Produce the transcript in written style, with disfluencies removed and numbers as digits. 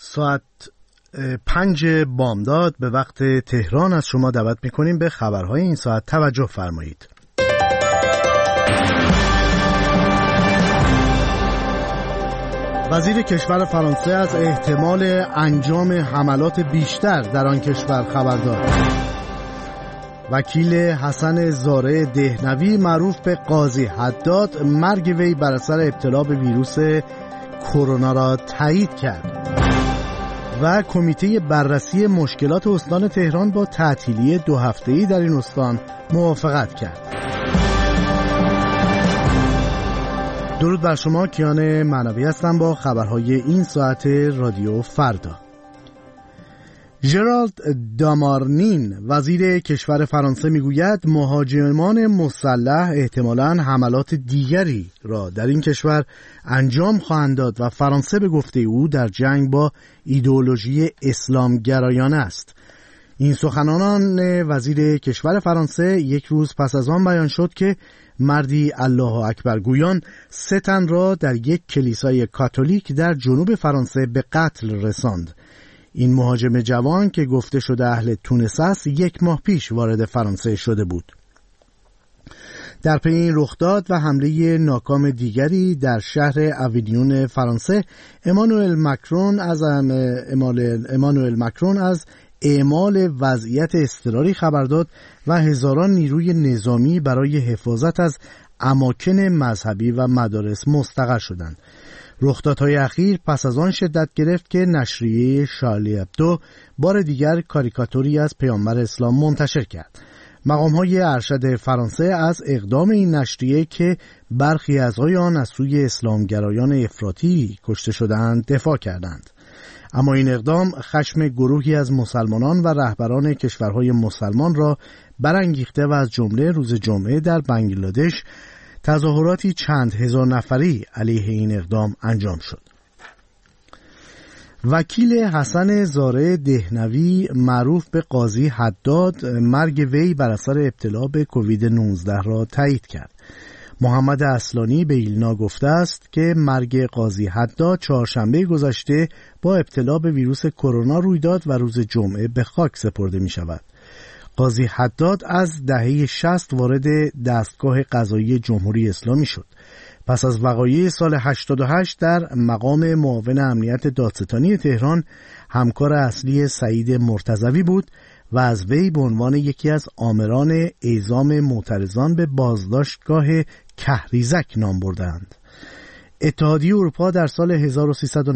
ساعت 5 بامداد به وقت تهران از شما دعوت می‌کنیم به خبرهای این ساعت توجه فرمایید. وزیر کشور فرانسه از احتمال انجام حملات بیشتر در آن کشور خبر داد. وکیل حسن زاره دهنوی معروف به قاضی حداد مرگ وی بر اثر ابتلا به ویروس کرونا را تایید کرد و کمیته بررسی مشکلات استان تهران با تعطیلی 2 هفته‌ای در این استان موافقت کرد. درود بر شما، کیان معنوی هستم با خبرهای این ساعت رادیو فردا. ژرالد دامارنین وزیر کشور فرانسه میگوید مهاجمان مسلح احتمالاً حملات دیگری را در این کشور انجام خواهند داد و فرانسه به گفته او در جنگ با ایدئولوژی اسلامگرایانه است. این سخنان وزیر کشور فرانسه یک روز پس از آن بیان شد که مردی الله اکبر گویان 3 تن را در یک کلیسای کاتولیک در جنوب فرانسه به قتل رساند. این مهاجم جوان که گفته شده اهل تونس است 1 ماه پیش وارد فرانسه شده بود. در پی این رخداد و حمله ناکام دیگری در شهر اوینیون فرانسه، امانوئل ماکرون از اعمال وضعیت اضطراری خبر داد و هزاران نیروی نظامی برای حفاظت از اماکن مذهبی و مدارس مستقر شدند. رخدادهای اخیر پس از آن شدت گرفت که نشریه شارلی ابدو بار دیگر کاریکاتوری از پیامبر اسلام منتشر کرد. مقام‌های ارشد فرانسه از اقدام این نشریه که برخی اعضای آن از سوی اسلامگرایان افراطی کشته شدند دفاع کردند. اما این اقدام خشم گروهی از مسلمانان و رهبران کشورهای مسلمان را برانگیخته و از جمله روز جمعه در بنگلادش تظاهراتی چند هزار نفری علیه این اقدام انجام شد. وکیل حسن زاره دهنوی معروف به قاضی حداد مرگ وی بر اثر ابتلا به کووید 19 را تایید کرد. محمد اصلانی به ایلنا گفته است که مرگ قاضی حداد چهارشنبه گذشته با ابتلا به ویروس کرونا روی داد و روز جمعه به خاک سپرده می شود. قاضی حداد از دهه 60 وارد دستگاه قضایی جمهوری اسلامی شد. پس از وقایع سال 88 در مقام معاون امنیت دادستانی تهران همکار اصلی سعید مرتضوی بود و از وی به عنوان یکی از آمران اعزام معترضان به بازداشتگاه کهریزک نام بردند. اتحادیه اروپا در سال 1300